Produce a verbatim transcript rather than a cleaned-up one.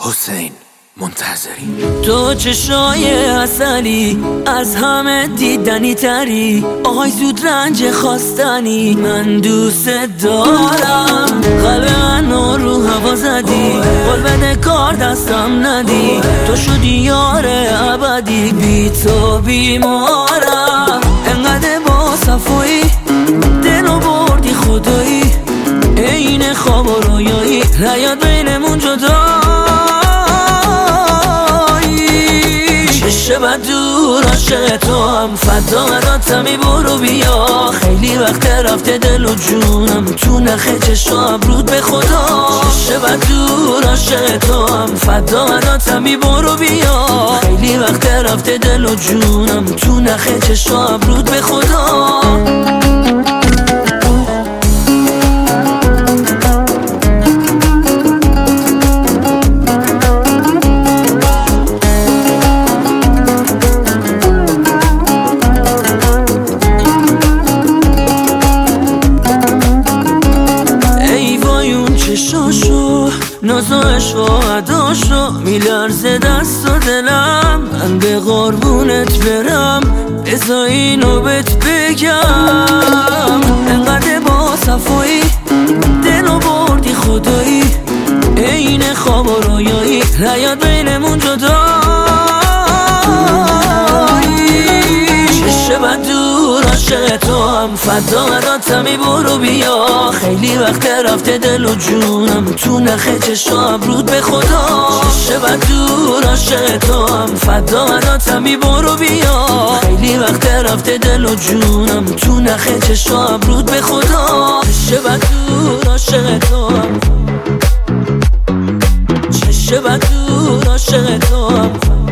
حسین منتظری. تو چشای اصلی از همه دیدنی تری، آهای زود رنج خواستنی، من دوست دارم. قلب منو رو هوا زدی، قول بده کار دستم ندی، تو شدی یار ابدی، بی تو بیمارم. انقدر با صفایی دلو بردی خدایی، این خواب و رویایی نیاد بینمون جدا. شب دور عاشق تو هم فدا مراتمی، برو بیا خیلی وقت رفته دل و جونم تو نخه چشم رود به خدا. شب دور عاشق تو هم فدا مراتمی، برو بیا خیلی وقت رفته دل و جونم تو نخه چشم رود به خدا. چشاشو نازش و عداشو میلرزه دست و دلم، من به قربونت برم بذار اینو بهت بگم. انقدر با صفایی دلو بردی خدایی، این خواب و رویایی نیاد بینمون جدا. شب دور عاشق تو هم فدا مراتمی، برو بیا خیلی وقت رفته دل و جونم تو نخه چشم رود به خدا. شب دور عاشق تو هم فدا مراتمی، برو بیا خیلی وقت رفته دل و جونم تو نخه چشم رود به خدا. شب دور عاشق تو هم، شب دور عاشق تو هم